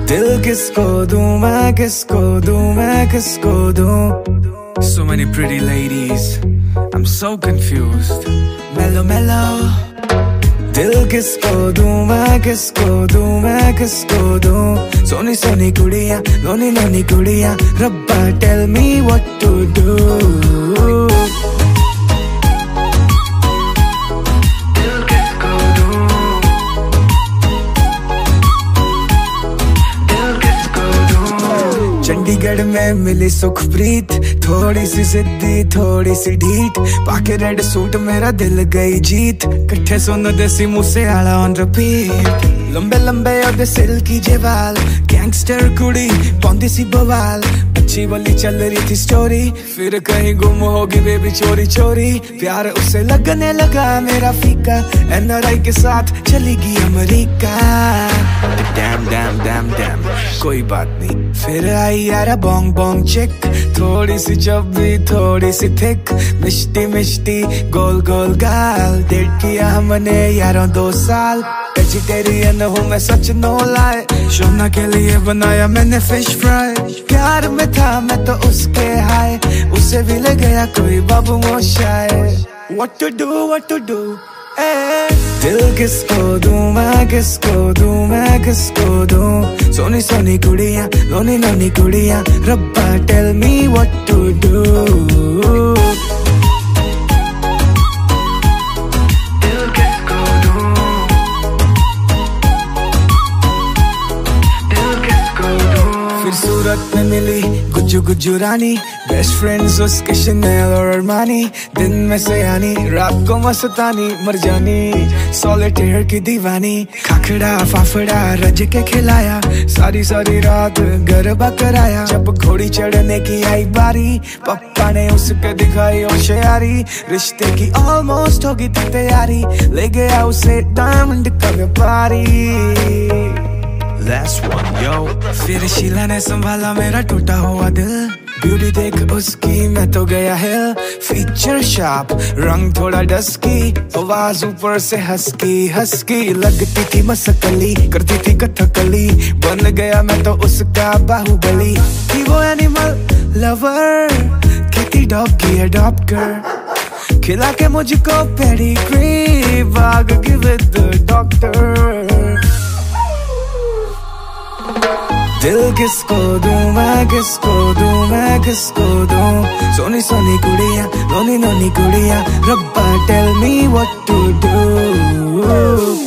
दिल किसको दूं मैं, किसको दूं मैं, किसको दूं? So many pretty ladies, I'm so confused. Mellow mellow. दिल किसको दूं मैं, किसको दूं मैं, किसको दूं? सोनी सोनी कुड़ियां, लोनी लोनी कुड़ियां, रब्बा tell me what to do. Chandigarh में मिली सुखप्रीत, थोड़ी सी जिद्दी थोड़ी सी ढीठ, पाके रेड सूट मेरा दिल गई जीत, कट्ठे सुन देसी मूसे आला ऑन रिपीट। लंबे लंबे ओदे सिल्की जे वाल, गैंगस्टर कुड़ी पौंदी सी बवाल, अच्छी वाली चल रही थी स्टोरी, फिर कहीं गुम होगी बेबी चोरी चोरी, प्यार उसे लगने लगा मेरा फीका, NRI के साथ चली गई America. Damn damn damn damn कोई बात नहीं, फिर आई यारा बोंग बोंग चिक, थोड़ी सी चब्बी थोड़ी सी थिक, मिष्टी मिष्टी गोल गोल गाल, डेट किया हमने यारों 2 साल, वेजिटेरियन हूँ मैं सच नो लाए, शोना के लिए बनाया मैंने फिश फ्राई, प्यार में था मैं तो उसके हाय, उसे भी ले गया कोई बाबू Moshai. What to do, what to do? दिल किसको दूं मैं, किसको दूं मैं, किसको दूं? सोनी सोनी कुड़ियां, लोनी लोनी कुड़ियां, रब्बा tell me what to do. फिर सूरत में मिली गुज्जू गुज्जू रानी, बेस्ट फ्रेंड्स उसके शनेल और अरमानी, दिन में सयानी रात को मस्तानी, मर जानी सॉलिटेयर की दीवानी, खाखड़ा फाफड़ा रज के खिलाया, सारी सारी रात गरबा कराया, जब घोड़ी चढ़ने की आई बारी, पप्पा ने उसके दिखाई होशियारी, रिश्ते की ऑलमोस्ट होगी थी तैयारी, ले गया उसे डायमंड का व्यापारी। Last one yo। फिर शीला ने संभाला मेरा टूटा हुआ दिल, ब्यूटी देख उसकी मैं तो गया हिल, फीचर शार्प रंग थोड़ा डस्की, आवाज ऊपर से हस्की हस्की, लगती थी मसकली करती थी कथकली, बन गया मैं तो उसका बाहुबली, थी वो एनिमल लवर, कहती डॉग की अडॉप्ट कर, खिला के मुझको पेडिग्री, भाग गिव इट द डॉक्टर। दिल किसको दूं मैं, किसको दूं मैं, किसको दूं? सोनी सोनी कुड़ियां, लोनी लोनी कुड़ियां, रब्बा tell me what to do.